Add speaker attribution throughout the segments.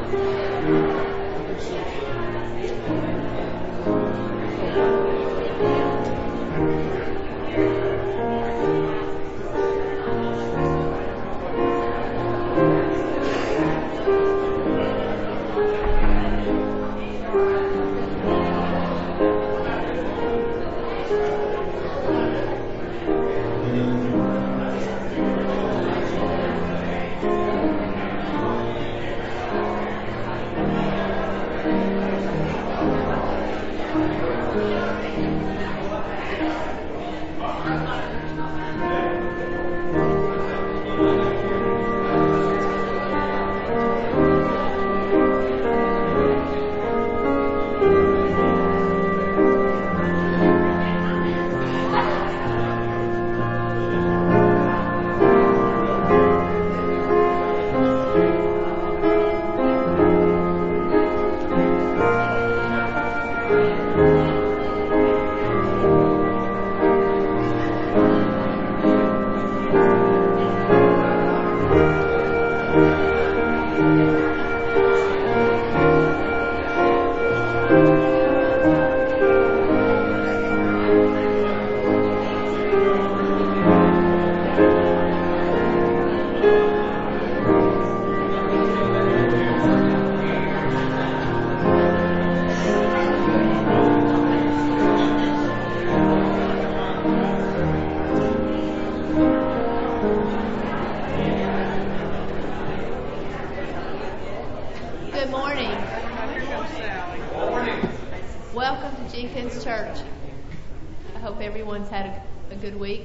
Speaker 1: Everyone's had a good week.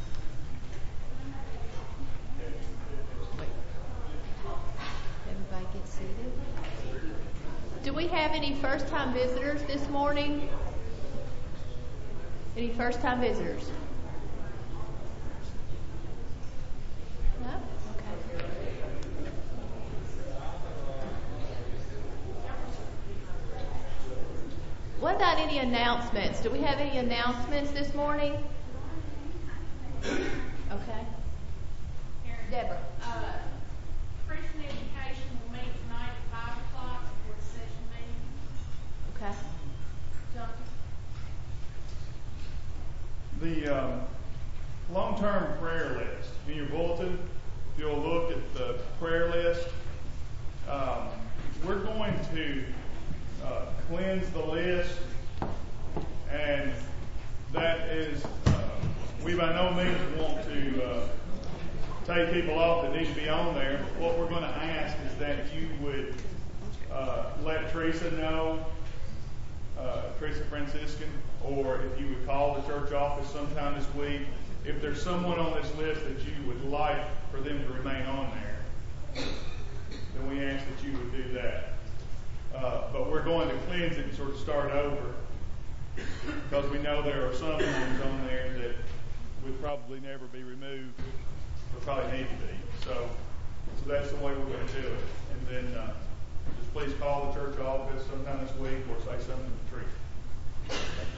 Speaker 1: Everybody get seated. Do we have any first-time visitors this morning? Any first-time visitors? No? Okay. What about any announcements? Do we have any announcements this morning? Okay. Deborah.
Speaker 2: Christian Education will meet tonight at 5 o'clock for the session meeting.
Speaker 1: Okay.
Speaker 2: Jonathan?
Speaker 3: The long-term prayer list. In your bulletin, if you'll look at the prayer list, we're going to cleanse the list, and that is, we by no means want to take people off that need to be on there. What we're going to ask is that you would let Teresa know, Teresa Franciscan, or if you would call the church office sometime this week, if there's someone on this list that you would like for them to remain on there, then we ask that you would do that. But we're going to cleanse it and sort of start over, because we know there are some names on there that would probably never be removed, or probably need to be. So that's the way we're going to do it. And then just please call the church office sometime this week or say something to Teresa.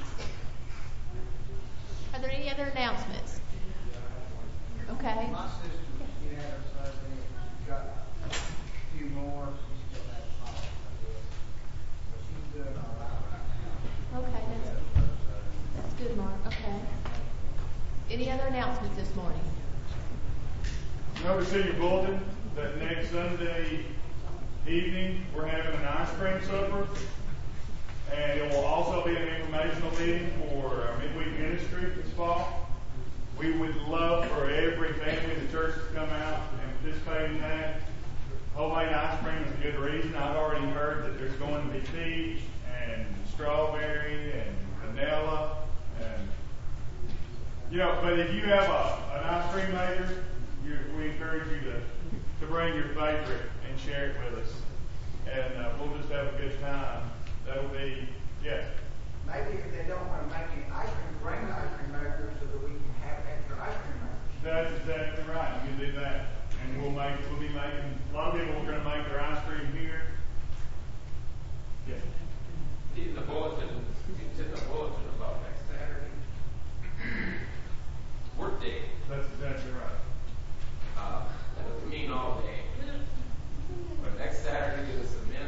Speaker 1: Are there any other announcements? Okay.
Speaker 4: My sister, she had her surgery. She's got a few more. She still has problems, but she's doing all right.
Speaker 1: Okay, that's good, Mark. Okay. Any other announcements this morning?
Speaker 3: Notice in your bulletin that next Sunday evening we're having an ice cream supper, and it will also be an informational meeting for our midweek ministry this fall. We would love for every family in the church to come out and participate in that. Homemade ice cream is a good reason. I've already heard that there's going to be peach and strawberry and vanilla, and but if you have an ice cream maker, we encourage you to bring your favorite and share it with us, and we'll just have a good time. That'll be, yes.
Speaker 4: Maybe if they don't want to make any ice cream, bring the ice cream maker so that we can have extra ice cream makers.
Speaker 3: That's exactly right. You can do that, and we'll be making. A lot of people are going to make their ice cream here. Yes.
Speaker 5: In the bulletin about next Saturday. Work day.
Speaker 3: That's exactly right.
Speaker 5: That doesn't mean all day. But next Saturday is a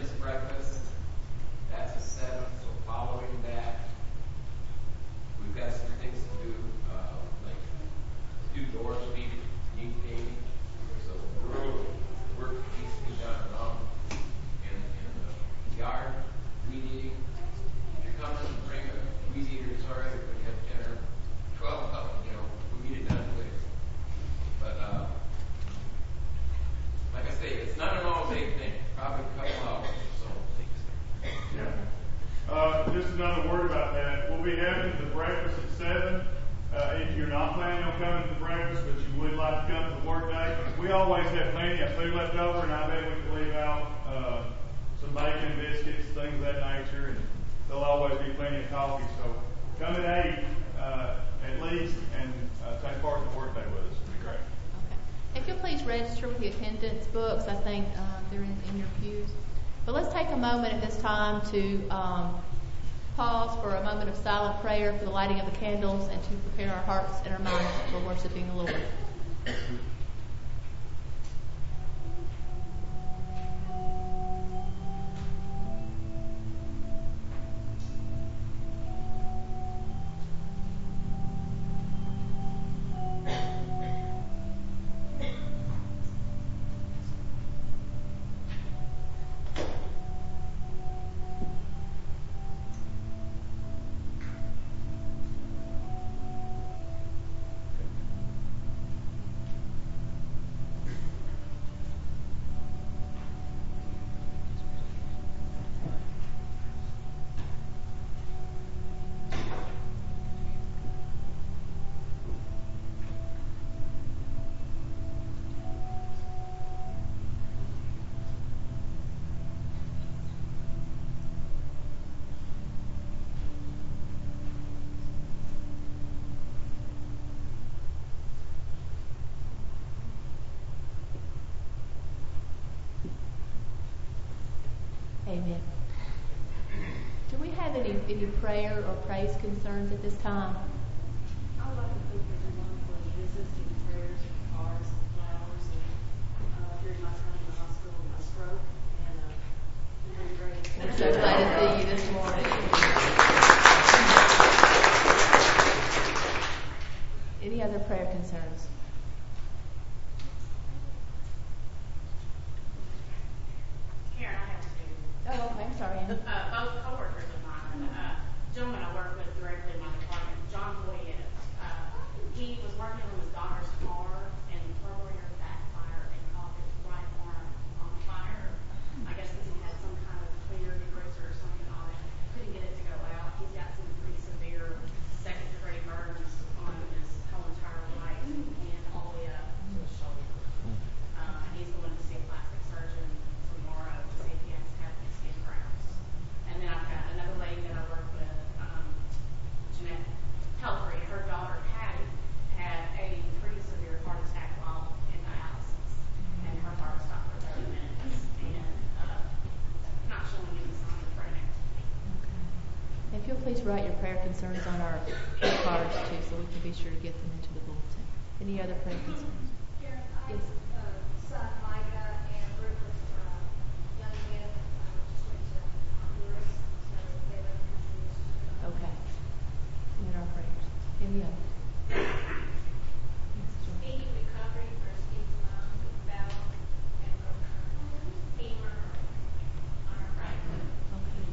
Speaker 3: another word about that. We'll be having the breakfast at 7. If you're not planning on coming to the breakfast, but you would like to come to the work day, we always have plenty of food left over, and I bet we can leave out some bacon, biscuits, things of that nature, and there'll always be plenty of coffee. So come at 8 at least and take part in the work day with us. It'll be great.
Speaker 1: Okay. If you'll please register with the attendance books, I think they're in your pews. But let's take a moment at this time to pause for a moment of silent prayer for the lighting of the candles and to prepare our hearts and our minds for worshiping the Lord. Amen. Do we have any prayer or praise concerns at this time?
Speaker 6: I would like to thank everyone for the visits and prayers and cards and flowers and during my time in the hospital and my stroke. And you've been great.
Speaker 1: We're so glad to see you this morning. Any other prayer concerns?
Speaker 2: Karen, I have two.
Speaker 1: Oh, okay. I'm sorry, Ann.
Speaker 2: Both coworkers of mine. Gentleman I work with directly in my department, John Boyd. He was working on his daughter's car, and the carburetor backfired and caught his right arm on fire. I guess because he had some kind of clear degreaser or something on it, couldn't get it to go out. He's got some pretty severe second-degree burns on his whole entire right and all the way up to his shoulder. He's going to see a plastic surgeon tomorrow to see if he has happening skin grafts. And then I've got another lady that I work with, Jeanette Pelfrey. Her daughter Patty had a pretty severe heart attack while in dialysis, and her heart stopped for 30 minutes, and not showing any sign of pregnant.
Speaker 1: If you'll please write your prayer concerns on our cards too, so we can be sure to get them into the bulletin. Any other prayer concerns?
Speaker 7: Karen,
Speaker 1: Yes.
Speaker 7: son Micah and Rufus, young men, just went to Honduras, so they live in Honduras.
Speaker 1: Okay. In our prayers. Any other? Yes, Joy.
Speaker 7: Speedy recovery for Steve's mom who fell and broke her femur on her right foot.
Speaker 1: Okay.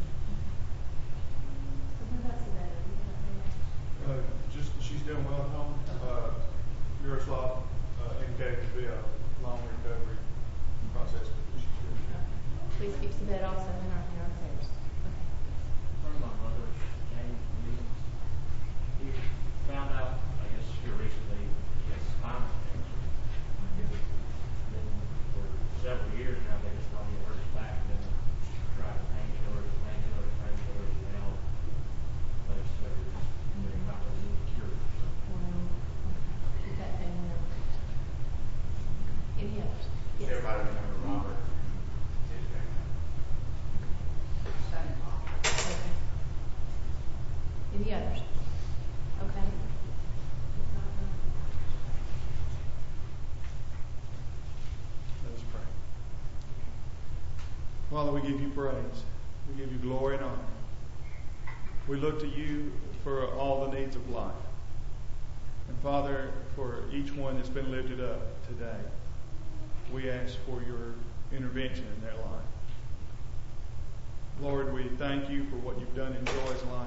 Speaker 1: So what about Savannah? Do you have any?
Speaker 8: Just she's doing well at home. Miroslav indicated to be a long recovery process, but she's doing good.
Speaker 1: Please keep Savannah also in our prayers. Okay.
Speaker 9: One of my brothers, James Williams, he found out, I guess here recently, he has spinal cancer. It's been for several years now, they just thought he hurt his back, and then tried painkillers, and now they discovered they're not really cured.
Speaker 1: Well, okay. Keep that family in our prayers. Any others? Yes.
Speaker 5: Everybody remember Robert and his family.
Speaker 1: Okay. Any others? Okay.
Speaker 8: Let us pray. Father, we give you praise. We give you glory and honor. We look to you for all the needs of life. And Father, for each one that's been lifted up today, we ask for your intervention in their life. Lord, we thank you for what you've done in Joy's life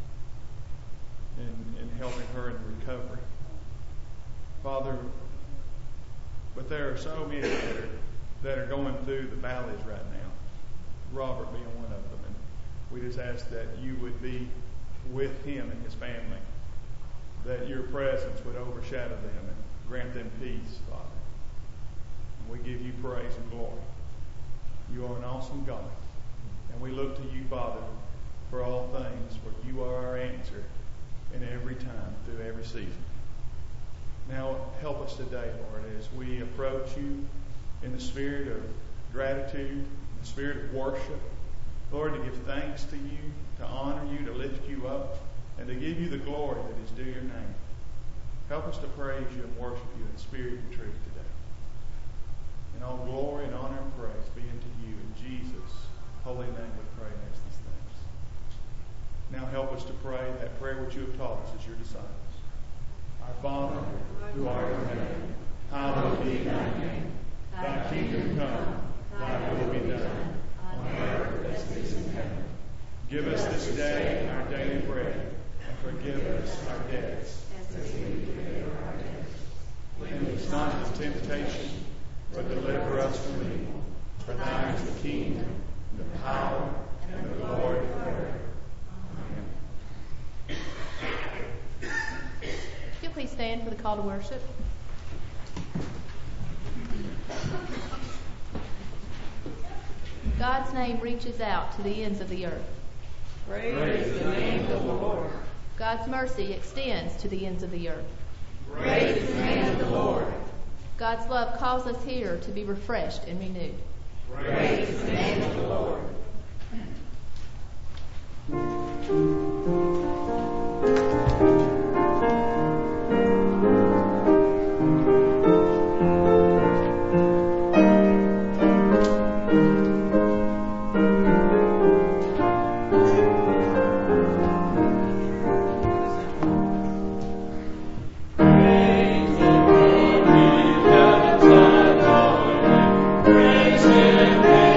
Speaker 8: in helping her in recovery. Father, but there are so many that are going through the valleys right now, Robert being one of them. And We just ask that you would be with him and his family, that your presence would overshadow them and grant them peace, Father. And we give you praise and glory. You are an awesome God. And we look to you, Father, for all things, for you are our answer in every time, through every season. Now help us today, Lord, as we approach you in the spirit of gratitude, in the spirit of worship. Lord, to give thanks to you, to honor you, to lift you up, and to give you the glory that is due your name. Help us to praise you and worship you in spirit and truth today. And all glory and honor and praise be unto you in Jesus' holy name we pray and ask these things. Now help us to pray that prayer which you have taught us as your disciples. Our Father, who art in heaven, hallowed be thy name. Thy kingdom come, thy will be done, on earth as it is in heaven. Give us this day our daily bread, and forgive us our debts, as we forgive our debtors. Lead us not into temptation, but deliver us from evil. For thine is the kingdom, the power, and the glory forever. Amen.
Speaker 1: If you'll please stand for the call to worship. God's name reaches out to the ends of the earth.
Speaker 10: Praise the name of the Lord.
Speaker 1: God's mercy extends to the ends of the earth.
Speaker 10: Praise the name of the Lord.
Speaker 1: God's love calls us here to be refreshed and renewed.
Speaker 10: Praise the name of the Lord.
Speaker 5: Praise Him.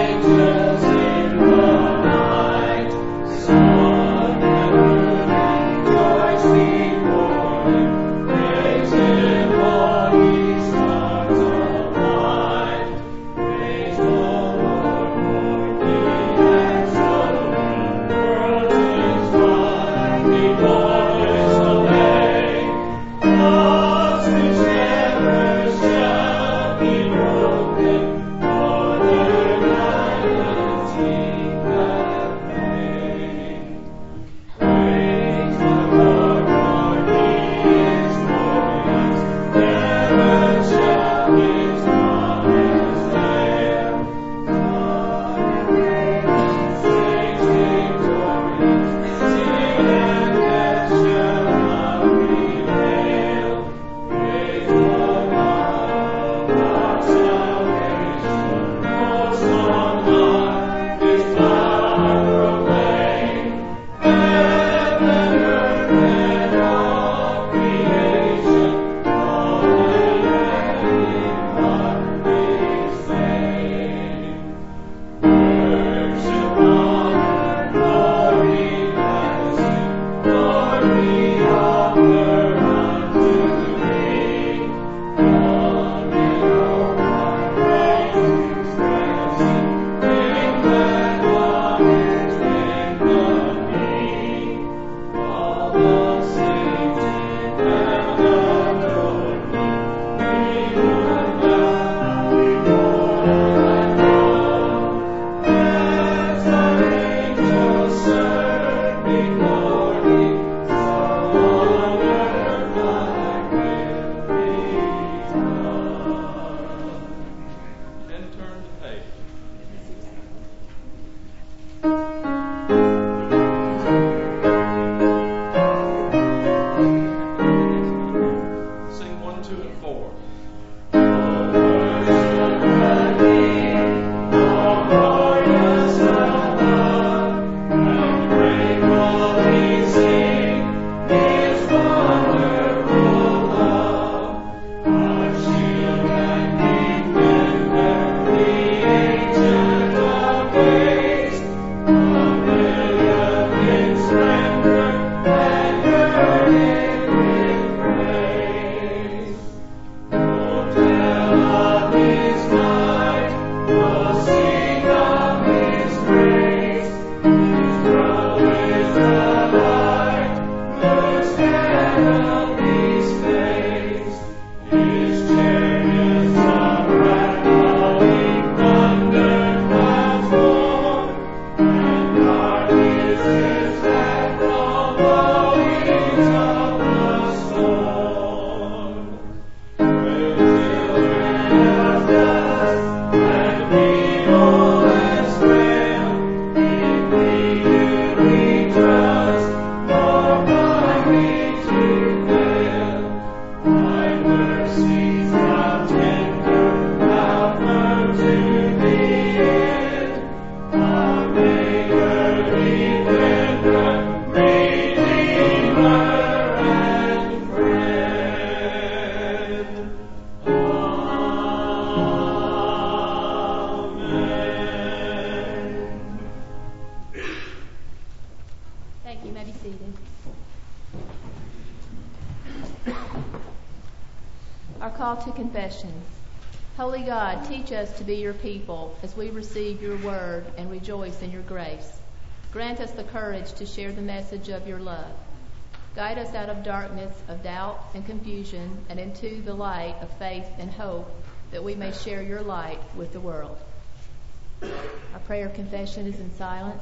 Speaker 1: call to confession. Holy God, teach us to be your people as we receive your word and rejoice in your grace. Grant us the courage to share the message of your love. Guide us out of darkness of doubt and confusion and into the light of faith and hope, that we may share your light with the world. Our prayer of confession is in silence.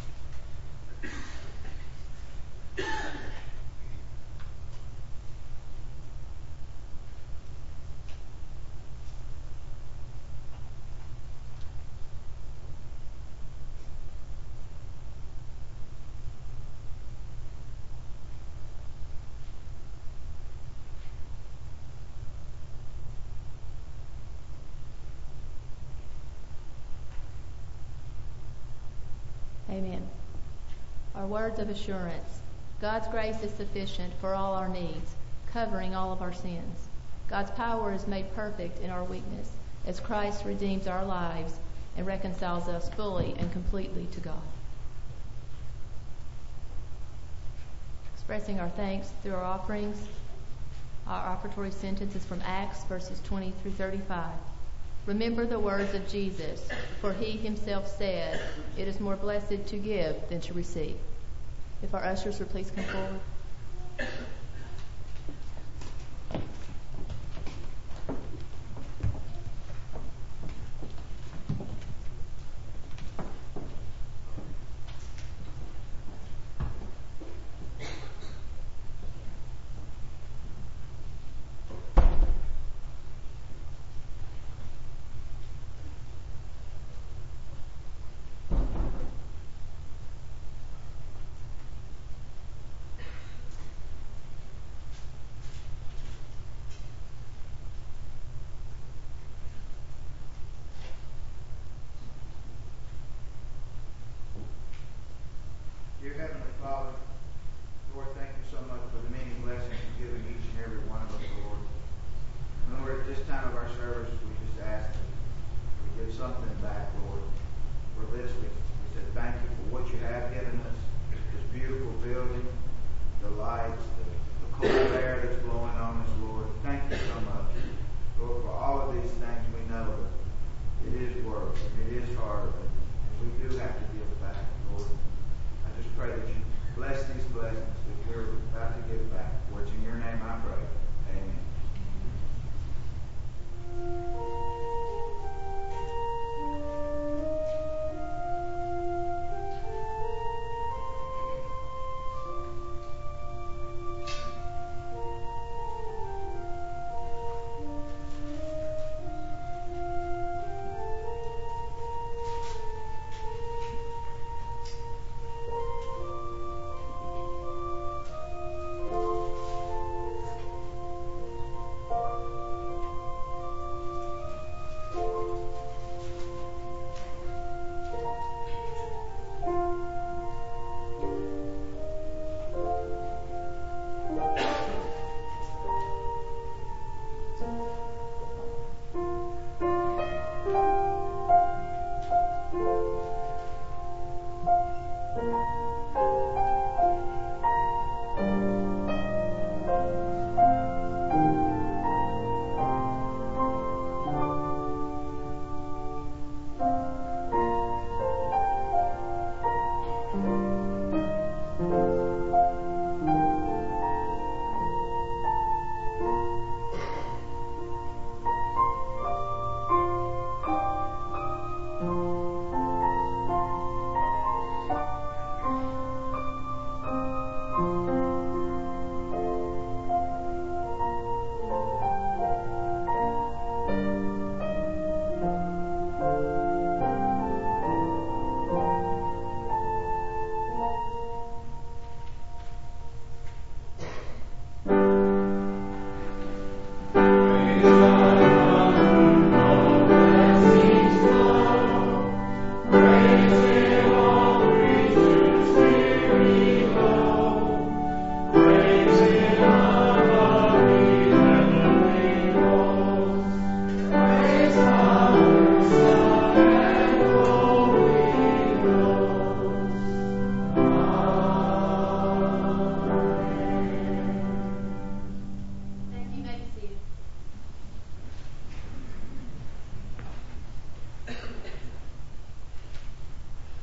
Speaker 1: Amen. Our words of assurance. God's grace is sufficient for all our needs, covering all of our sins. God's power is made perfect in our weakness, as Christ redeems our lives and reconciles us fully and completely to God. Expressing our thanks through our offerings, our offertory sentence is from Acts verses 20 through 35. Remember the words of Jesus, for he himself said, "It is more blessed to give than to receive." If our ushers would please come forward.
Speaker 4: Dear Heavenly Father, Lord, thank you so much for the many blessings you've given each and every one of us, Lord. And Lord, at this time of our service, we just ask that we give something back, Lord. For this, we said thank you for what you have given us, this beautiful building, the lights, the cold air that's blowing on us, Lord. Thank you so much. Lord, for all of these things, we know that it is work, and it is hard, and we do have to give back, Lord. I just pray that you bless these blessings that we're about to give back. For it's in your name I pray. Amen.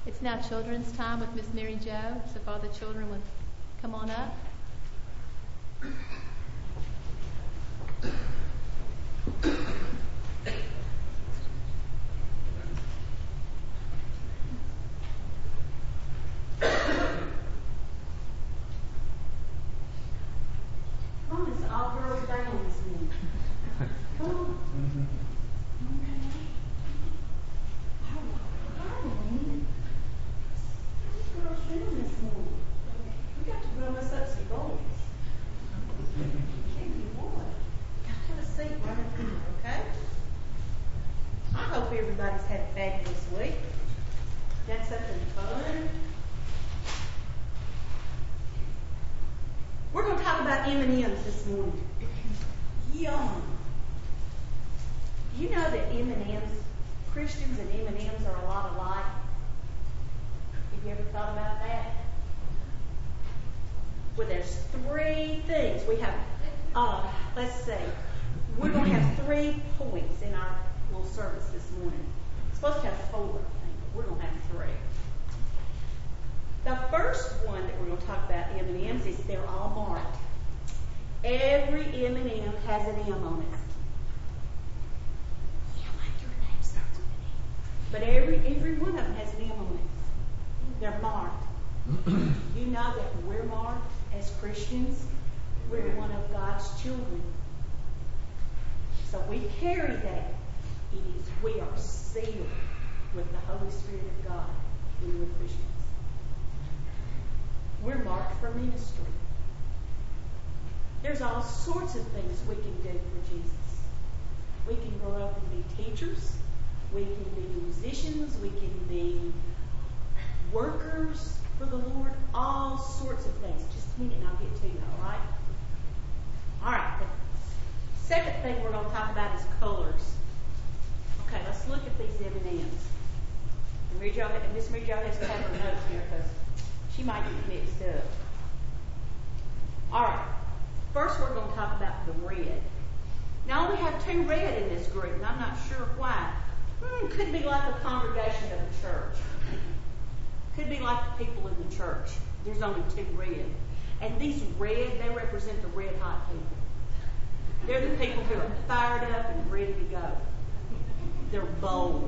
Speaker 1: It's now children's time with Miss Mary Jo, so if all the children would come on up.
Speaker 6: Come on, it's all girls down this morning. Come on. Girls doing this morning. We got to run us up some goals. Maybe you would. Have a seat right up here, okay? I hope everybody's had a fabulous week. Done something fun. We're going to talk about M&Ms this morning. Yum. You know that M&Ms, Christians and M&Ms are a lot alike? Have you ever thought about that? Well, there's 3 things. We have, let's see, we're going to have 3 points in our little service this morning. It's supposed to have 4, I think, but we're going to have 3. The first one that we're going to talk about M&Ms is they're all marked. Every M&M has an M on it. Yeah, like your name starts with an M. But every one of them has an M on it. They're marked. You know that we're marked as Christians. We're one of God's children. So we carry that. We are sealed with the Holy Spirit of God when we're Christians. We're marked for ministry. There's all sorts of things we can do for Jesus. We can grow up and be teachers. We can be musicians. We can be workers for the Lord. All sorts of things. Just a minute and I'll get to you, all right? All right. The second thing we're going to talk about is colors. Okay, let's look at these M&Ms. And Miss Mary Jo has to have her notes here because she might get mixed up. All right. First, we're going to talk about the red. Now, we have 2 red in this group, and I'm not sure why. Could be like a congregation of a church. Could be like the people in the church. There's only 2 red. And these red, they represent the red hot people. They're the people who are fired up and ready to go. They're bold.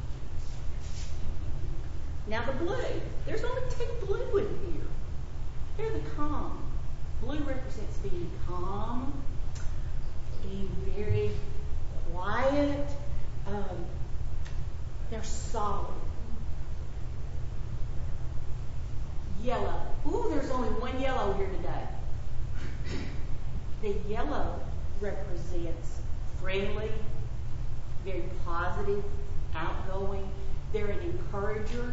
Speaker 6: Now the blue, there's only 2 blue in here. They're the calm. Blue represents being calm, being very quiet. They're solid. Yellow. Ooh, there's only 1 yellow here today. The yellow represents friendly, very positive, outgoing. They're an encourager.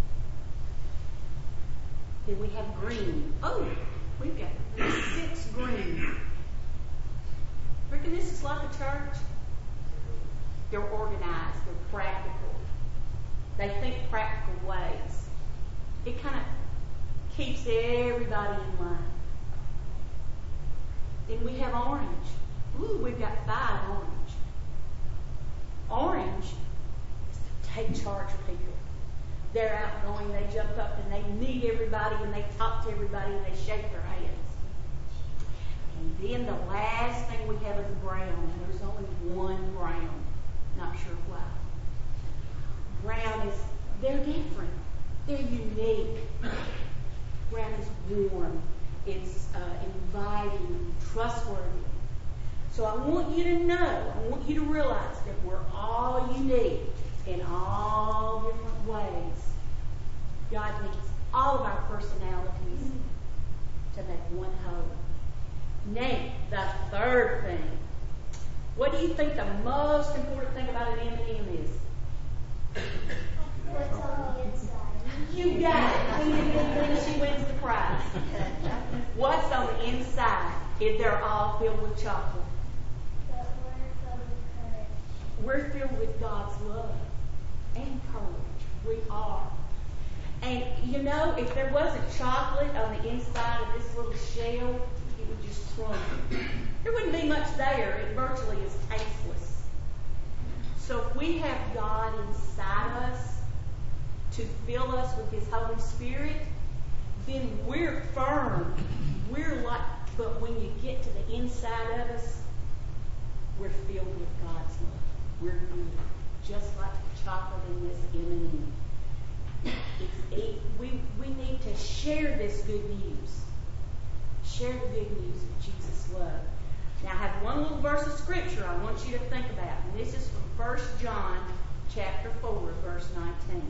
Speaker 6: Then we have green. Oh, we've got 6 green. Reckon this is like a church? They're organized. They're practical. They think practical ways. It kind of keeps everybody in line. Then we have orange. Ooh, we've got 5 orange. Orange is to take charge of people. They're outgoing, they jump up and they meet everybody and they talk to everybody and they shake their hands. And then the last thing we have is brown, and there's only 1 brown. Not sure why. Brown is, they're different. They're unique. Brown is warm. It's inviting, trustworthy. So I want you to know, I want you to realize that we're all unique in all different ways. God needs all of our personalities to make one whole. Now, the third thing. What do you think the most important thing about an M&M is?
Speaker 7: What's on the inside?
Speaker 6: You got it. She wins the prize. What's on the inside? They're all filled with chocolate.
Speaker 7: But we're filled with courage.
Speaker 6: We're filled with God's love and courage. We are. And you know, if there wasn't chocolate on the inside of this little shell, it would just crumble. There wouldn't be much there. It virtually is tasteless. So if we have God inside us to fill us with His Holy Spirit, then we're firm. But when you get to the inside of us, we're filled with God's love. We're good, just like the chocolate in this M&M. We need to share this good news. Share the good news of Jesus' love. Now, I have one little verse of Scripture I want you to think about. And this is from 1 John chapter 4, verse 19.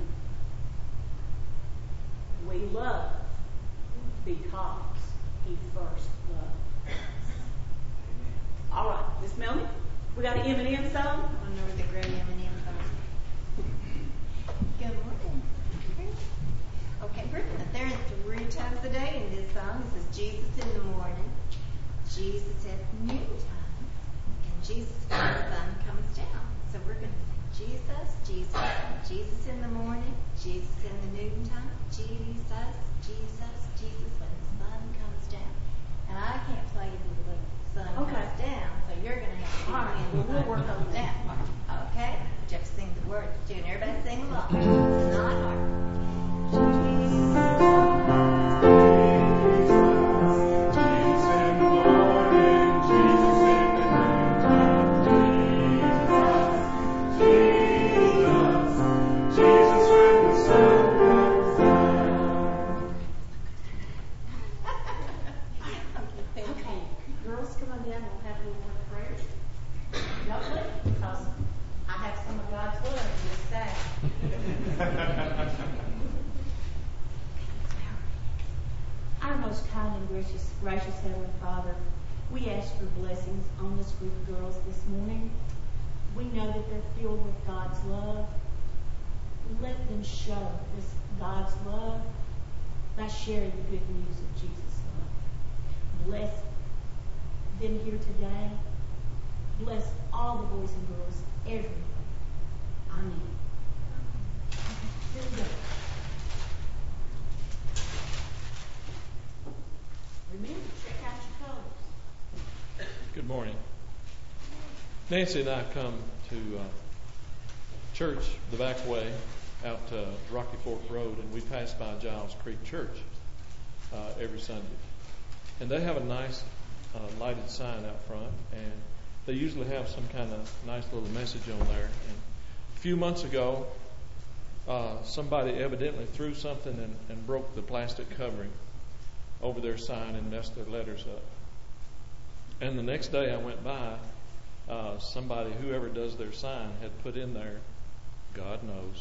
Speaker 6: We love because He first loved us. All right, Miss Melanie, we got an M&M song?
Speaker 11: I know the great M&M song. Good morning. Okay, there are 3 times a day in this song. It says Jesus in the morning, Jesus at noontime, and Jesus when the sun comes down. So we're going to sing Jesus, Jesus, Jesus in the morning, Jesus in the noontime, Jesus, Jesus, Jesus when the sun comes down. And I can't play it when the sun comes down, so you're going to have to do it when the sun comes down. Okay? But you have to sing the words too, and everybody sing along. It's not hard.
Speaker 6: Gracious Heavenly Father, we ask for blessings on this group of girls this morning. We know that they're filled with God's love. Let them show this God's love by sharing the good news of Jesus' love. Bless them here today. Bless all the boys and girls everywhere. Amen. Here we go. Remember, check out your colors.
Speaker 12: Good morning. Nancy and I come to church the back way out to Rocky Fork Road, and we pass by Giles Creek Church every Sunday. And they have a nice lighted sign out front, and they usually have some kind of nice little message on there. And a few months ago, somebody evidently threw something and broke the plastic covering over their sign and messed their letters up. And the next day I went by, somebody, whoever does their sign, had put in there, God knows.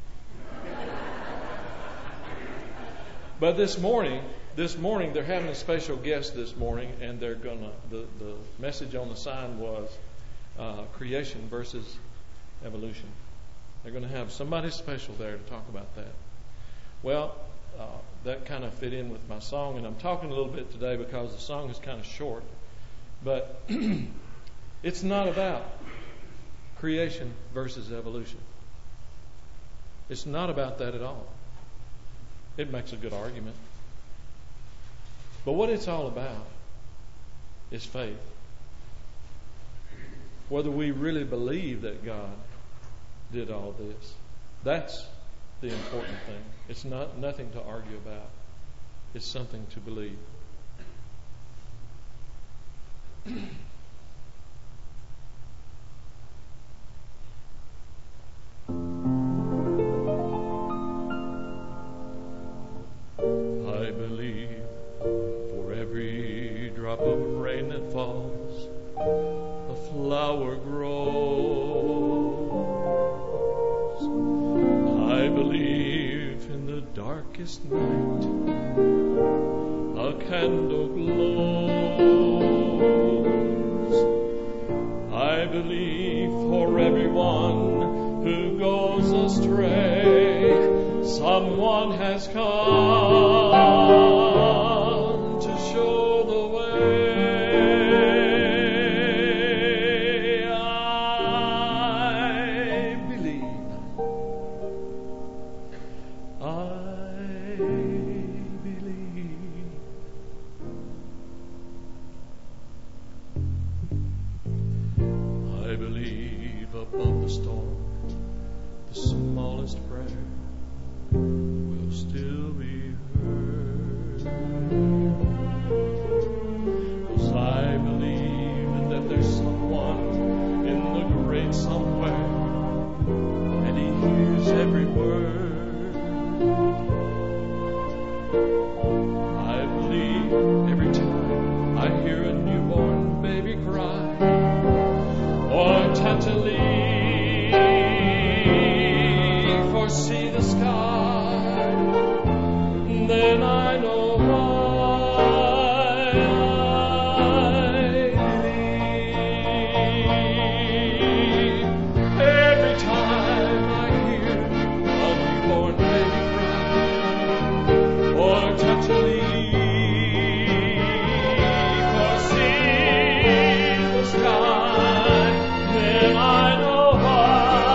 Speaker 12: But this morning they're having a special guest this morning, and they're gonna the message on the sign was creation versus evolution. They're going to have somebody special there to talk about that. Well, that kind of fit in with my song, and I'm talking a little bit today because the song is kind of short, but it's not about creation versus evolution. It's not about that at all. It makes a good argument. But what it's all about is faith. Whether we really believe that God did all this. That's the important thing. It's nothing to argue about. It's something to believe. I believe for every drop of rain that falls, a flower grows. I believe in the darkest night, a candle glows. I believe for everyone who goes astray, someone has come to show the way. I believe. I believe above the storm, the smallest prayer every time I hear a newborn baby cry, or touch a leaf, or see the sky, then I know why I believe. Every time I hear a newborn baby cry, or touch a leaf, or see the sky, then I know why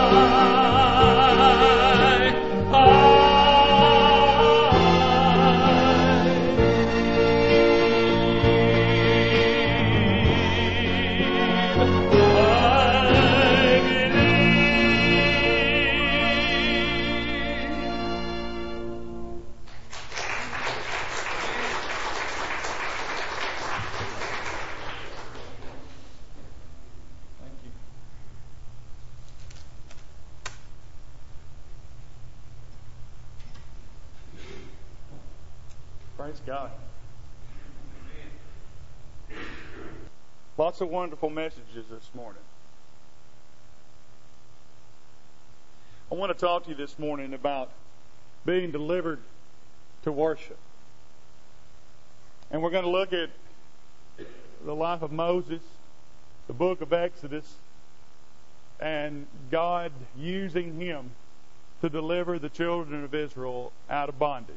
Speaker 8: Praise God. Lots of wonderful messages this morning. I want to talk to you this morning about being delivered to worship. And we're going to look at the life of Moses, the book of Exodus, and God using him to deliver the children of Israel out of bondage.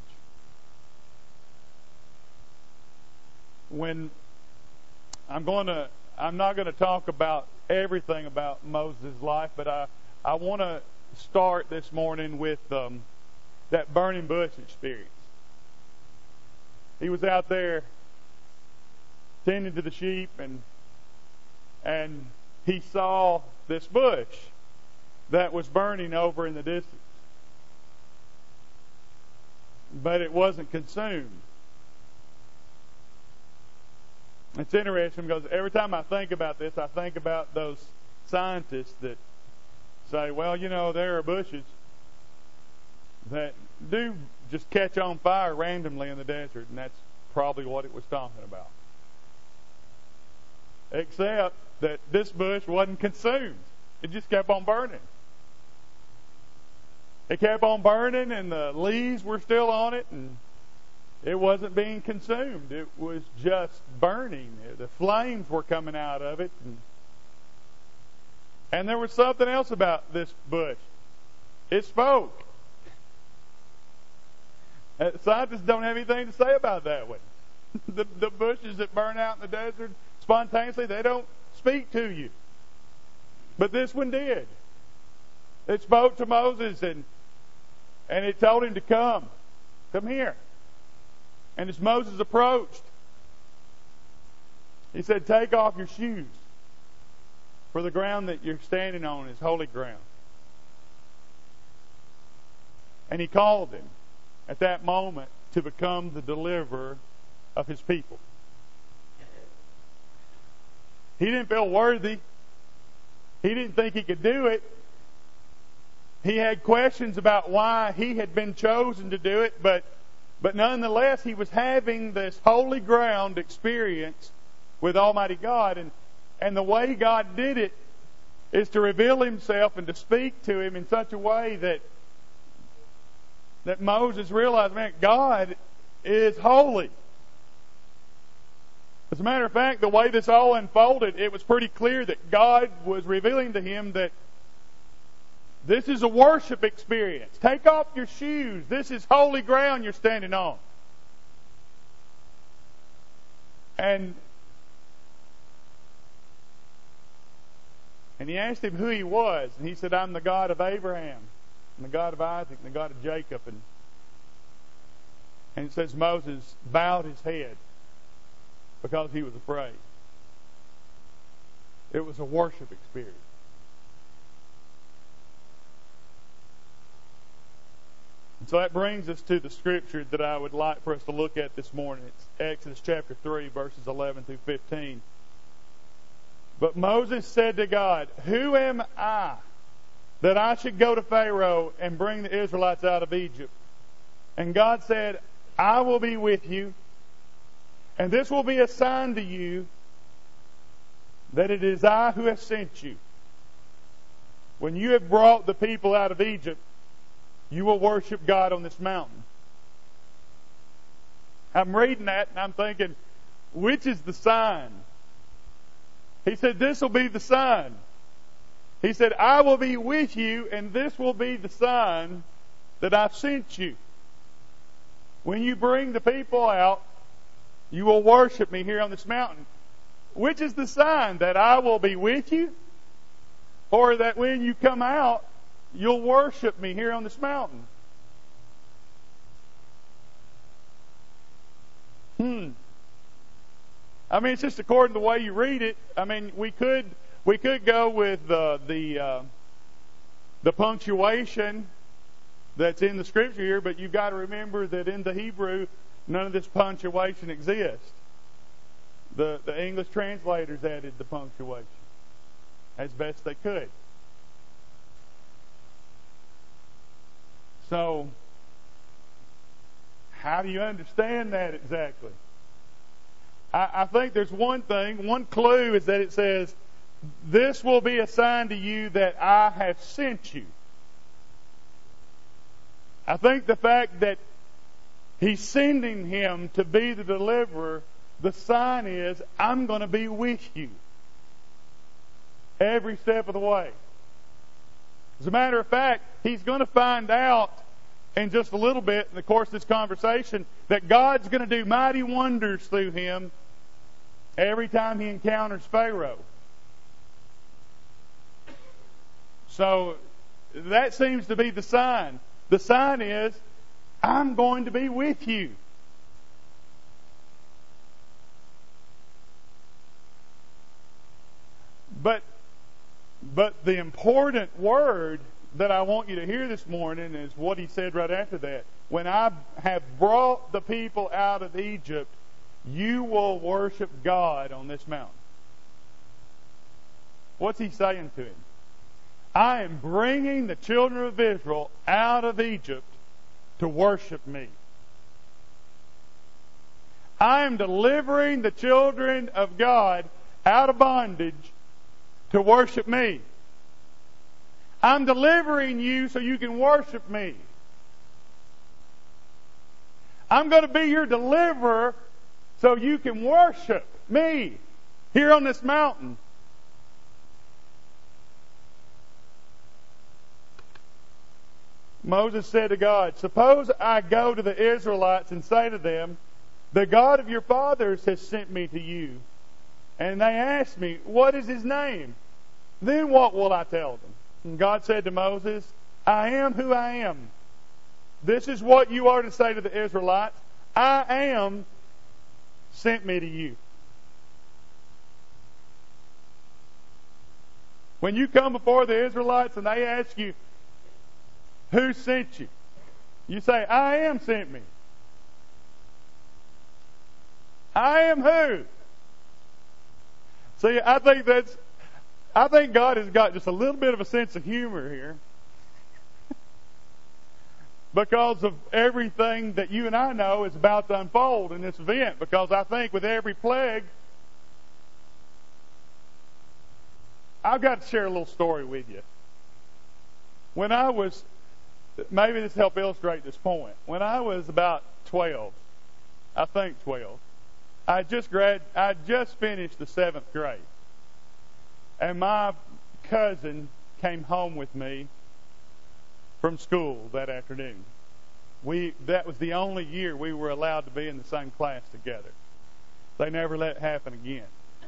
Speaker 8: I'm not going to talk about everything about Moses' life, but I want to start this morning with that burning bush experience. He was out there tending to the sheep, and he saw this bush that was burning over in the distance, but it wasn't consumed. It's interesting because every time I think about this, I think about those scientists that say, well, there are bushes that do just catch on fire randomly in the desert, and that's probably what it was talking about. Except that this bush wasn't consumed. It just kept on burning. It kept on burning, and the leaves were still on it, and it wasn't being consumed. It was just burning. The flames were coming out of it. And there was something else about this bush. It spoke. Scientists don't have anything to say about that one. The bushes that burn out in the desert spontaneously, they don't speak to you. But this one did. It spoke to Moses, and it told him to come. Come here. And as Moses approached, he said, take off your shoes, for the ground that you're standing on is holy ground. And he called him at that moment to become the deliverer of his people. He didn't feel worthy. He didn't think he could do it. He had questions about why he had been chosen to do it, but nonetheless, he was having this holy ground experience with Almighty God. And the way God did it is to reveal himself and to speak to him in such a way that Moses realized, man, God is holy. As a matter of fact, the way this all unfolded, it was pretty clear that God was revealing to him that this is a worship experience. Take off your shoes. This is holy ground you're standing on. And he asked him who he was. And he said, I'm the God of Abraham, and the God of Isaac, and the God of Jacob. And it says Moses bowed his head because he was afraid. It was a worship experience. And so that brings us to the scripture that I would like for us to look at this morning. It's Exodus chapter 3, verses 11 through 15. But Moses said to God, who am I that I should go to Pharaoh and bring the Israelites out of Egypt? And God said, I will be with you, And this will be a sign to you that it is I who have sent you. When you have brought the people out of Egypt, you will worship God on this mountain. I'm reading that and I'm thinking, which is the sign? He said, this will be the sign. He said, I will be with you, and this will be the sign that I've sent you. When you bring the people out, you will worship me here on this mountain. Which is the sign? That I will be with you? Or that when you come out, you'll worship me here on this mountain? I mean, it's just according to the way you read it. I mean, we could go with the punctuation that's in the scripture here, but you've got to remember that in the Hebrew, none of this punctuation exists. The English translators added the punctuation as best they could. So, how do you understand that exactly? I think there's one clue is that it says, this will be a sign to you that I have sent you. I think the fact that He's sending him to be the deliverer, the sign is, I'm going to be with you every step of the way. As a matter of fact, he's going to find out in just a little bit in the course of this conversation that God's going to do mighty wonders through him every time he encounters Pharaoh. So that seems to be the sign. The sign is, I'm going to be with you. But the important word that I want you to hear this morning is what he said right after that. When I have brought the people out of Egypt, you will worship God on this mountain. What's he saying to him? I am bringing the children of Israel out of Egypt to worship me. I am delivering the children of God out of bondage to worship me. I'm delivering you so you can worship me. I'm going to be your deliverer so you can worship me here on this mountain. Moses said to God, suppose I go to the Israelites and say to them, the God of your fathers has sent me to you. And they ask me, what is his name? Then what will I tell them? And God said to Moses, I am who I am. This is what you are to say to the Israelites. I am sent me to you. When you come before the Israelites and they ask you, who sent you? You say, I am sent me. I am who? See, I think God has got just a little bit of a sense of humor here. Because of everything that you and I know is about to unfold in this event. Because I think with every plague, I've got to share a little story with you. When I was, maybe this will help illustrate this point. When I was about 12, I think 12, I just finished the 7th grade. And my cousin came home with me from school that afternoon. That was the only year we were allowed to be in the same class together. They never let it happen again.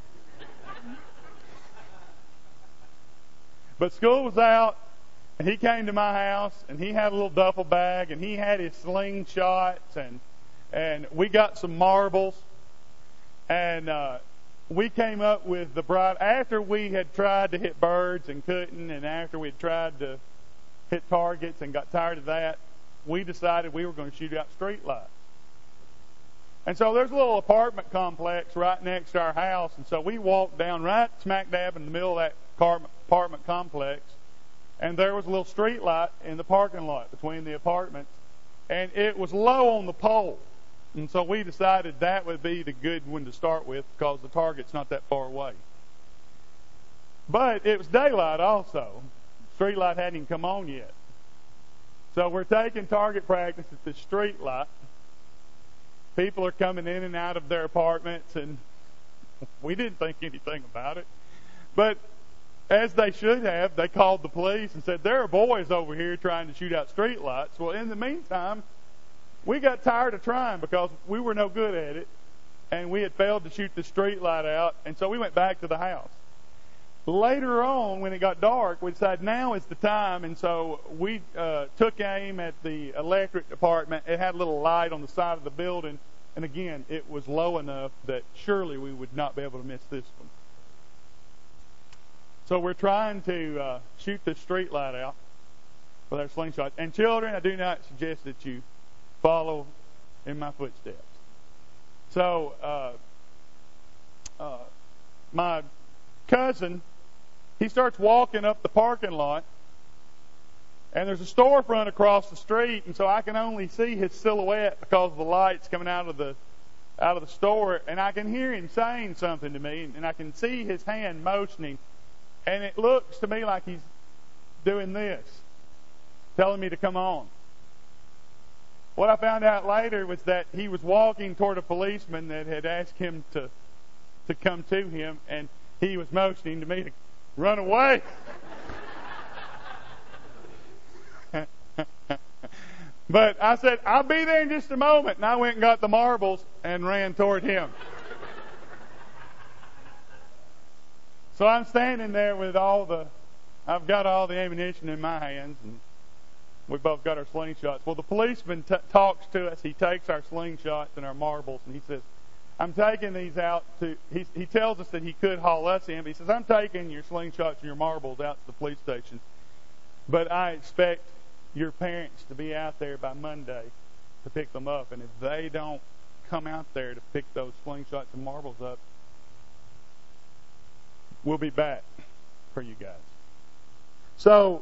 Speaker 8: But school was out, and he came to my house, and he had a little duffel bag, and he had his slingshots, and we got some marbles, and we came up with the bribe. After we had tried to hit birds and couldn't, and after we had tried to hit targets and got tired of that, we decided we were going to shoot out street lights. And so there's a little apartment complex right next to our house, and so we walked down right smack dab in the middle of that apartment complex, and there was a little street light in the parking lot between the apartments, and it was low on the pole. And so we decided that would be the good one to start with because the target's not that far away. But it was daylight also. Street light hadn't even come on yet. So we're taking target practice at the street light. People are coming in and out of their apartments, and we didn't think anything about it. But as they should have, they called the police and said, there are boys over here trying to shoot out street lights. Well, in the meantime, we got tired of trying because we were no good at it, and we had failed to shoot the street light out, and so we went back to the house. Later on, when it got dark, we decided now is the time, and so we took aim at the electric department. It had a little light on the side of the building, and again, it was low enough that surely we would not be able to miss this one. So we're trying to shoot the street light out with our slingshot. And children, I do not suggest that you follow in my footsteps. So my cousin, he starts walking up the parking lot, and there's a storefront across the street, and so I can only see his silhouette because of the lights coming out of the store, and I can hear him saying something to me, and I can see his hand motioning, and it looks to me like he's doing this, telling me to come on. What I found out later was that he was walking toward a policeman that had asked him to come to him, and he was motioning to me to run away. But I said, I'll be there in just a moment. And I went and got the marbles and ran toward him. So I'm standing there with I've got all the ammunition in my hands, and we both got our slingshots. Well, the policeman talks to us. He takes our slingshots and our marbles, and he says, I'm taking these out he tells us that he could haul us in, but he says, I'm taking your slingshots and your marbles out to the police station, but I expect your parents to be out there by Monday to pick them up, and if they don't come out there to pick those slingshots and marbles up, we'll be back for you guys. So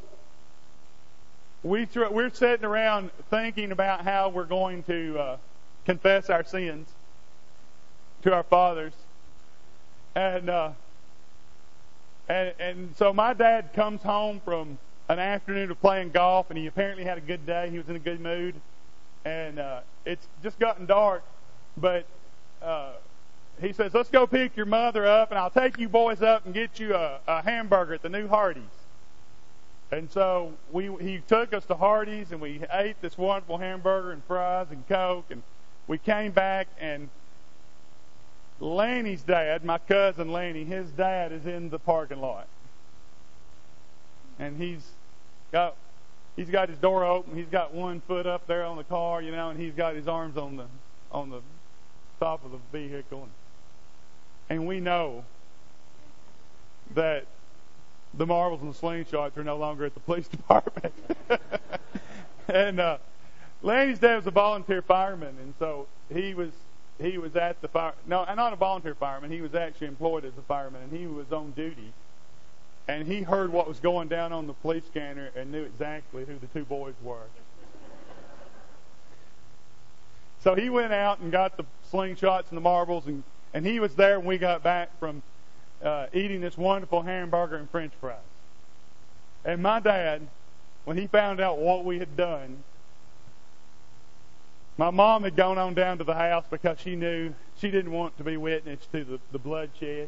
Speaker 8: we're sitting around thinking about how we're going to confess our sins to our fathers, and so my dad comes home from an afternoon of playing golf, and he apparently had a good day. He was in a good mood, and it's just gotten dark, but he says, let's go pick your mother up, and I'll take you boys up and get you a hamburger at the new Hardee's. And so he took us to Hardee's, and we ate this wonderful hamburger and fries and Coke, and we came back, and Lanny's dad, my cousin Lanny, his dad is in the parking lot. And he's got his door open, he's got one foot up there on the car, and he's got his arms on the top of the vehicle. And we know that the marbles and the slingshots are no longer at the police department. And Lanny's dad was a volunteer fireman, and so he was at the fire. No, not a volunteer fireman. He was actually employed as a fireman, and he was on duty. And he heard what was going down on the police scanner and knew exactly who the two boys were. So he went out and got the slingshots and the marbles, and he was there when we got back from eating this wonderful hamburger and French fries. And my dad, when he found out what we had done, my mom had gone on down to the house because she knew she didn't want to be witness to the bloodshed.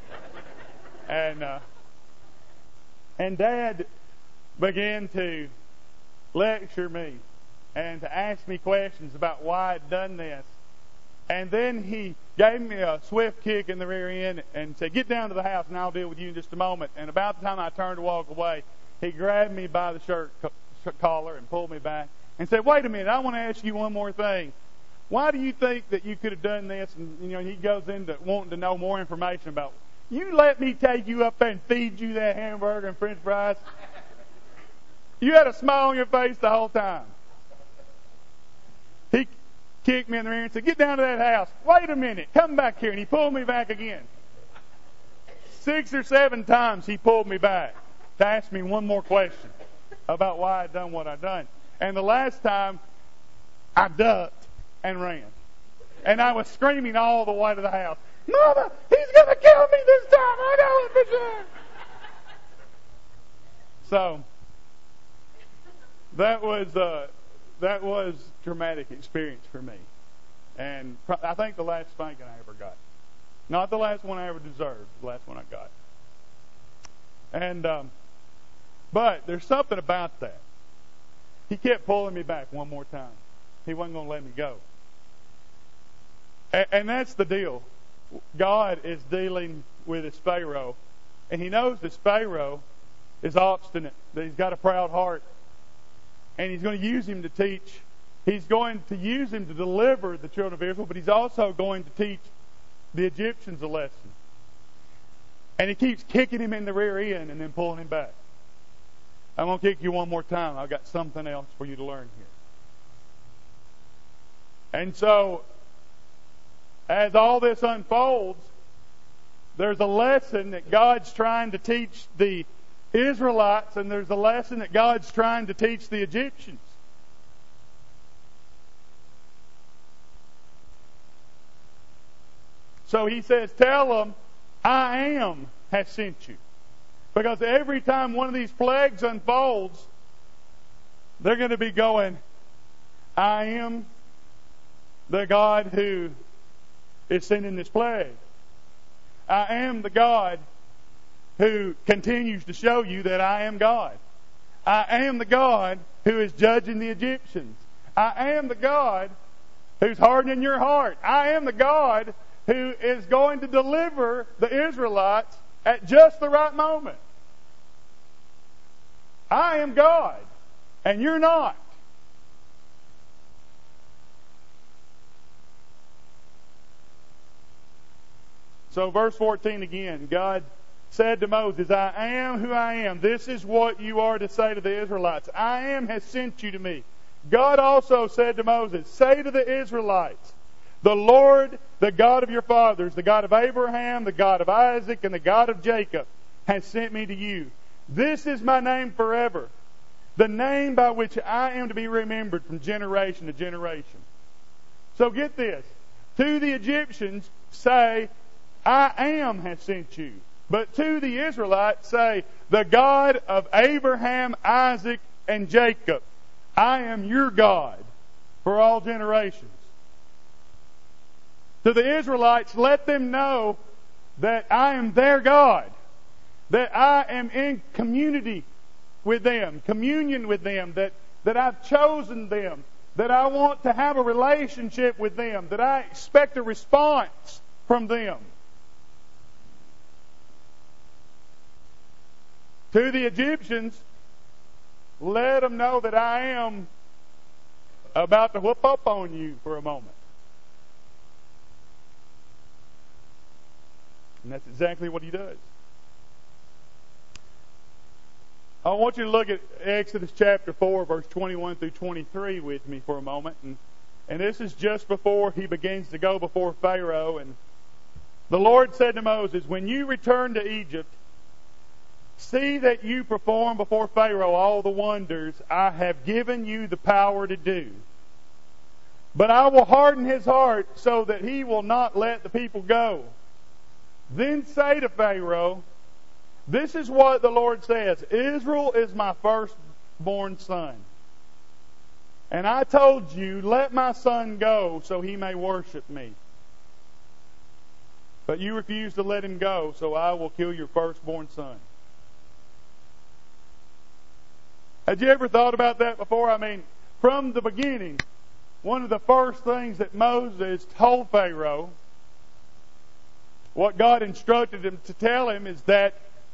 Speaker 8: And Dad began to lecture me and to ask me questions about why I'd done this. And then he gave me a swift kick in the rear end and said, get down to the house and I'll deal with you in just a moment. And about the time I turned to walk away, he grabbed me by the shirt collar and pulled me back and said, wait a minute, I want to ask you one more thing. Why do you think that you could have done this? And he goes into wanting to know more information about it. You let me take you up there and feed you that hamburger and French fries? You had a smile on your face the whole time. He kicked me in the rear and said, get down to that house. Wait a minute, come back here. And he pulled me back again. 6 or 7 times he pulled me back to ask me one more question about why I'd done what I'd done. And the last time, I ducked and ran. And I was screaming all the way to the house, Mama, he's going to kill me this time. I know it for sure. So, that was traumatic experience for me. And I think the last spanking I ever got. Not the last one I ever deserved, the last one I got. And, but there's something about that. He kept pulling me back one more time. He wasn't going to let me go. And that's the deal. God is dealing with this Pharaoh. And he knows this Pharaoh is obstinate, that he's got a proud heart. And he's going to use him to teach. He's going to use him to deliver the children of Israel, but he's also going to teach the Egyptians a lesson. And he keeps kicking him in the rear end and then pulling him back. I'm going to kick you one more time. I've got something else for you to learn here. And so, as all this unfolds, there's a lesson that God's trying to teach the Israelites, and there's a lesson that God's trying to teach the Egyptians. So he says, tell them, I am has sent you. Because every time one of these plagues unfolds, they're going to be going, I am the God who is sending this plague. I am the God who continues to show you that I am God. I am the God who is judging the Egyptians. I am the God who's hardening your heart. I am the God who is going to deliver the Israelites at just the right moment. I am God, and you're not. So verse 14 again, God said to Moses, I am who I am. This is what you are to say to the Israelites. I am has sent you to me. God also said to Moses, say to the Israelites, the Lord, the God of your fathers, the God of Abraham, the God of Isaac, and the God of Jacob, has sent me to you. This is my name forever, the name by which I am to be remembered from generation to generation. So get this. To the Egyptians, say, I am has sent you. But to the Israelites, say, the God of Abraham, Isaac, and Jacob, I am your God for all generations. To the Israelites, let them know that I am their God, that I am in community with them, communion with them, that I've chosen them, that I want to have a relationship with them, that I expect a response from them. To the Egyptians, let them know that I am about to whoop up on you for a moment. And that's exactly what he does. I want you to look at Exodus chapter 4, verse 21 through 23 with me for a moment. And this is just before he begins to go before Pharaoh. And the Lord said to Moses, when you return to Egypt, see that you perform before Pharaoh all the wonders I have given you the power to do. But I will harden his heart so that he will not let the people go. Then say to Pharaoh, this is what the Lord says, Israel is my firstborn son. And I told you, let my son go so he may worship me. But you refuse to let him go, so I will kill your firstborn son. Had you ever thought about that before? I mean, from the beginning, one of the first things that Moses told Pharaoh, what God instructed him to tell him is that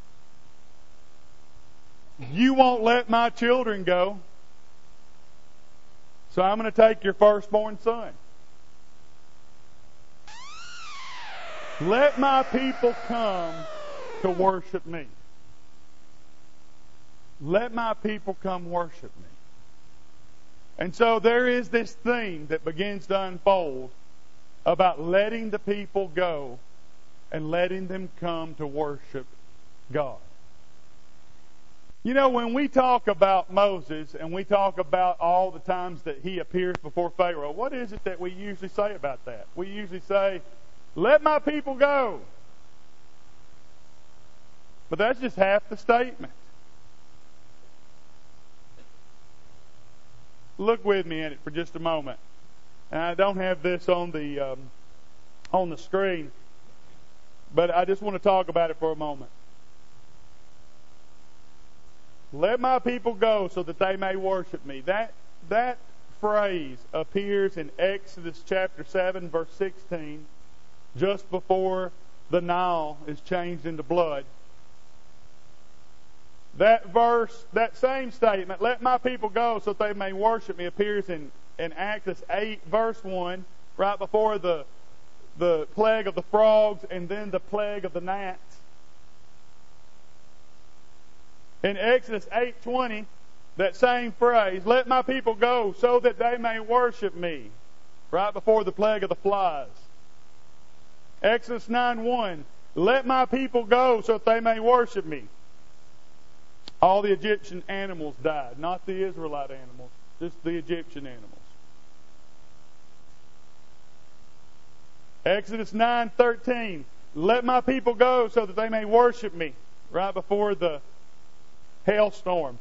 Speaker 8: you won't let my children go, so I'm going to take your firstborn son. Let my people come to worship me. Let my people come worship me. And so there is this theme that begins to unfold about letting the people go and letting them come to worship God. You know, when we talk about Moses and we talk about all the times that he appears before Pharaoh, what is it that we usually say about that? We usually say, "Let my people go." But that's just half the statement. Look with me in it for just a moment. And I don't have this on the screen, but I just want to talk about it for a moment. Let my people go so that they may worship me. That phrase appears in Exodus chapter 7, verse 16, just before the Nile is changed into blood. That verse, that same statement, "Let my people go so that they may worship me," appears in Exodus 8, verse 1, right before the plague of the frogs and then the plague of the gnats. In Exodus 8:20, that same phrase, "Let my people go so that they may worship me," right before the plague of the flies. Exodus 9:1, "Let my people go so that they may worship me." All the Egyptian animals died, not the Israelite animals, just the Egyptian animals. Exodus 9:13, "Let my people go so that they may worship me," right before the hailstorm.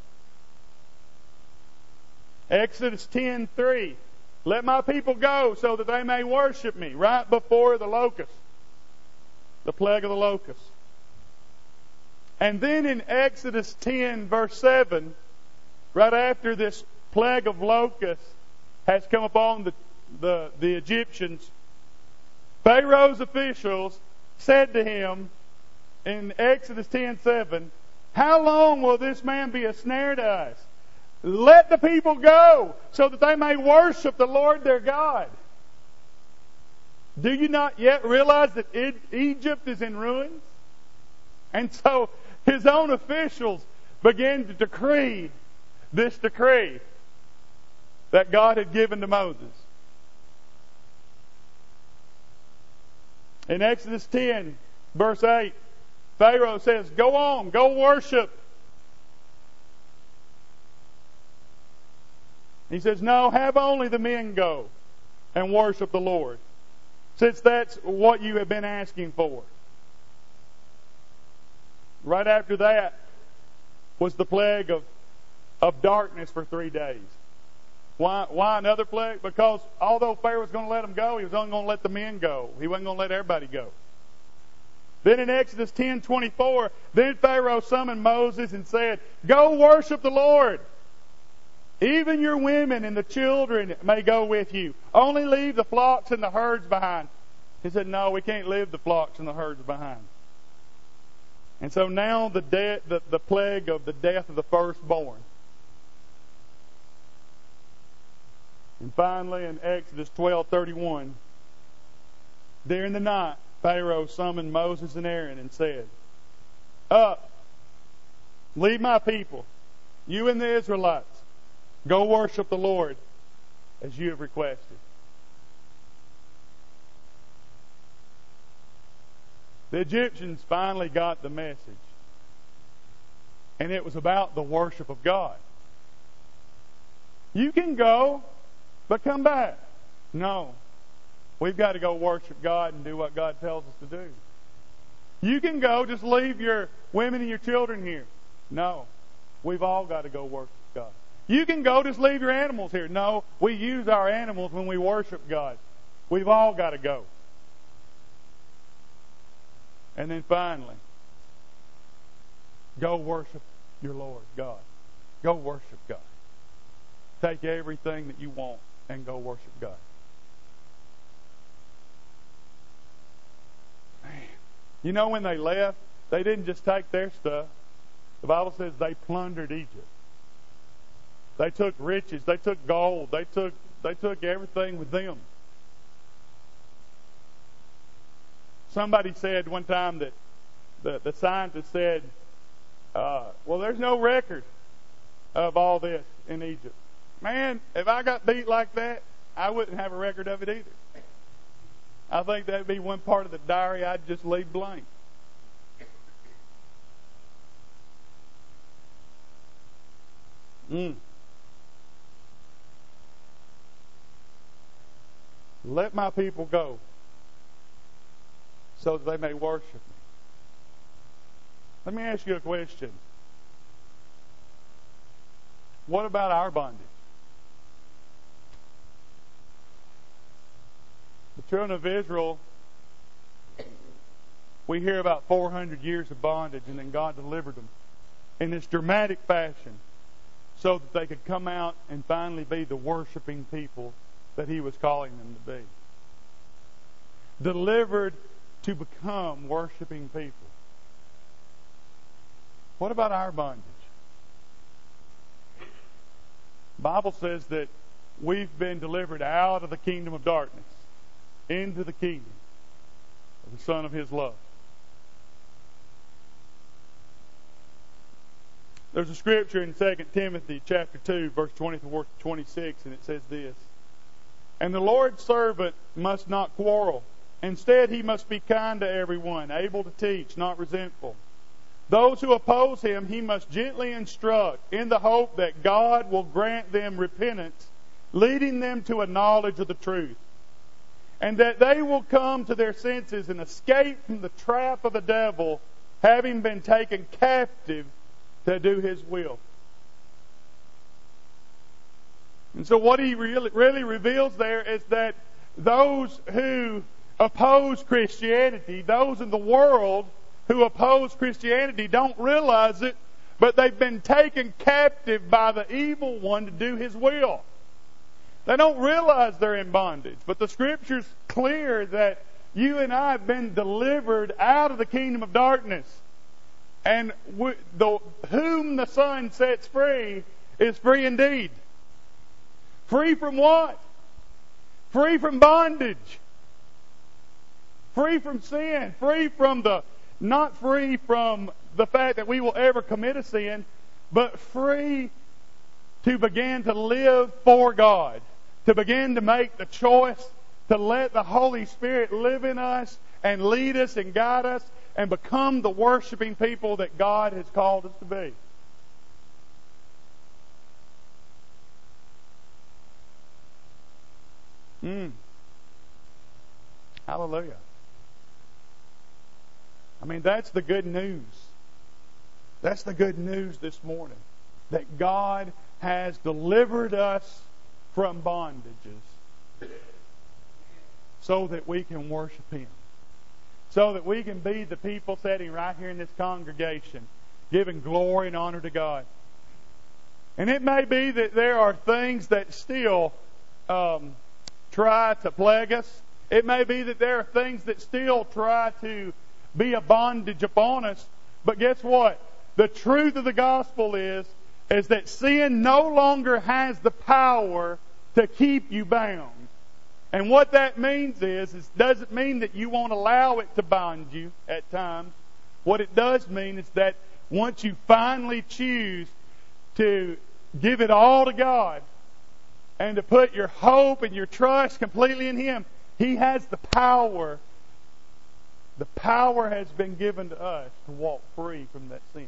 Speaker 8: Exodus 10:3, "Let my people go so that they may worship me," right before the locust, the plague of the locust. And then in Exodus 10, verse 7, right after this plague of locusts has come upon the Egyptians, Pharaoh's officials said to him in Exodus 10:7, "How long will this man be a snare to us? Let the people go so that they may worship the Lord their God." Do you not yet realize that Egypt is in ruins? And so his own officials began to decree this decree that God had given to Moses. In Exodus 10, verse 8, Pharaoh says, "Go on, go worship." He says, "No, have only the men go and worship the Lord, since that's what you have been asking for." Right after that was the plague of darkness for 3 days. Why another plague? Because although Pharaoh was going to let them go, he was only going to let the men go. He wasn't going to let everybody go. Then in Exodus 10:24, then Pharaoh summoned Moses and said, "Go worship the Lord. Even your women and the children may go with you. Only leave the flocks and the herds behind." He said, "No, we can't leave the flocks and the herds behind." And so now the plague of the death of the firstborn. And finally in Exodus 12:31, during the night, Pharaoh summoned Moses and Aaron and said, "Up, lead my people, you and the Israelites, go worship the Lord as you have requested." The Egyptians finally got the message. And it was about the worship of God. You can go, but come back. No. We've got to go worship God and do what God tells us to do. You can go, just leave your women and your children here. No. We've all got to go worship God. You can go, just leave your animals here. No. We use our animals when we worship God. We've all got to go. And then finally, go worship your Lord God. Go worship God. Take everything that you want and go worship God. Man. You know, when they left, they didn't just take their stuff. The Bible says they plundered Egypt. They took riches. They took gold. They took everything with them. Somebody said one time that the scientist said, well, there's no record of all this in Egypt. Man, if I got beat like that, I wouldn't have a record of it either. I think that'd be one part of the diary I'd just leave blank. Let my people go so that they may worship me. Let me ask you a question. What about our bondage? The children of Israel, we hear about 400 years of bondage, and then God delivered them in this dramatic fashion so that they could come out and finally be the worshiping people that He was calling them to be. Delivered to become worshiping people. What about our bondage? The Bible says that we've been delivered out of the kingdom of darkness into the kingdom of the Son of His love. There's a scripture in 2 Timothy chapter 2, verse 24 to 26, and it says this: "And the Lord's servant must not quarrel. Instead, he must be kind to everyone, able to teach, not resentful. Those who oppose him he must gently instruct, in the hope that God will grant them repentance, leading them to a knowledge of the truth, and that they will come to their senses and escape from the trap of the devil, having been taken captive to do his will." And so what he really reveals there is that those who oppose Christianity, those in the world who oppose Christianity, don't realize it, but they've been taken captive by the evil one to do his will. They don't realize they're in bondage, but the Scripture's clear that you and I have been delivered out of the kingdom of darkness. And whom the Son sets free is free indeed. Free from what? Free from bondage. Free from sin. Not free from the fact that we will ever commit a sin, but free to begin to live for God. To begin to make the choice to let the Holy Spirit live in us and lead us and guide us and become the worshiping people that God has called us to be. Hallelujah. I mean, that's the good news. That's the good news this morning. That God has delivered us from bondages so that we can worship Him. So that we can be the people sitting right here in this congregation, giving glory and honor to God. And it may be that there are things that still try to plague us. It may be that there are things that still try to be a bondage upon us. But guess what? The truth of the gospel is that sin no longer has the power to keep you bound. And what that means is doesn't mean that you won't allow it to bind you at times. What it does mean is that once you finally choose to give it all to God and to put your hope and your trust completely in Him, He has the power. The power has been given to us to walk free from that sin.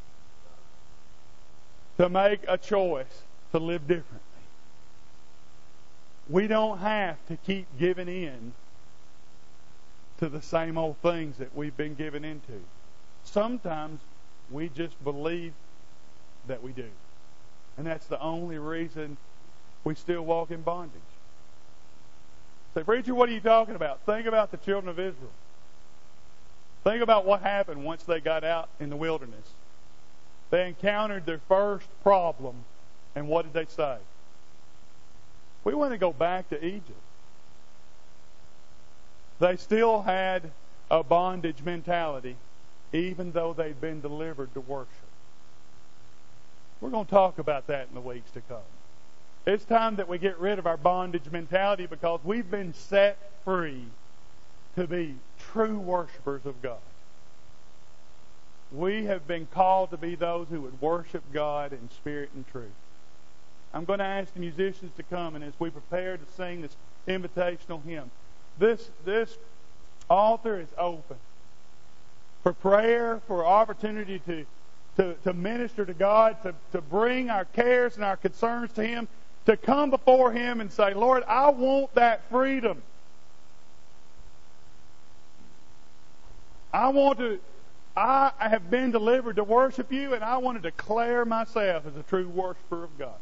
Speaker 8: To make a choice to live differently. We don't have to keep giving in to the same old things that we've been given into. Sometimes we just believe that we do. And that's the only reason we still walk in bondage. Say, preacher, what are you talking about? Think about the children of Israel. Think about what happened once they got out in the wilderness. They encountered their first problem, and what did they say? We want to go back to Egypt. They still had a bondage mentality, even though they'd been delivered to worship. We're going to talk about that in the weeks to come. It's time that we get rid of our bondage mentality because we've been set free to be true worshipers of God. We have been called to be those who would worship God in spirit and truth. I'm going to ask the musicians to come, and as we prepare to sing this invitational hymn, this altar is open for prayer, for opportunity to to minister to God, to bring our cares and our concerns to Him, to come before Him and say, Lord, I want that freedom. I have been delivered to worship You, and I want to declare myself as a true worshiper of God.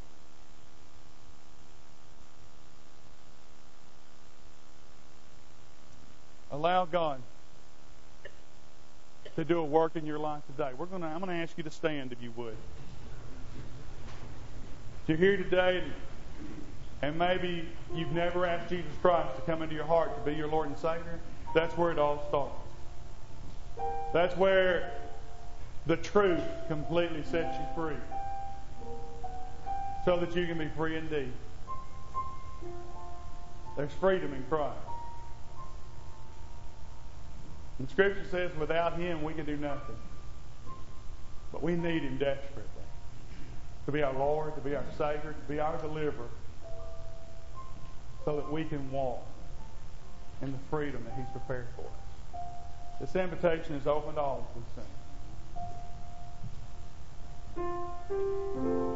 Speaker 8: Allow God to do a work in your life today. I'm going to ask you to stand, if you would. If you're here today and maybe you've never asked Jesus Christ to come into your heart to be your Lord and Savior, that's where it all starts. That's where the truth completely sets you free, so that you can be free indeed. There's freedom in Christ. And Scripture says without Him we can do nothing. But we need Him desperately to be our Lord, to be our Savior, to be our deliverer, so that we can walk in the freedom that He's prepared for us. This invitation is open to all as we sing.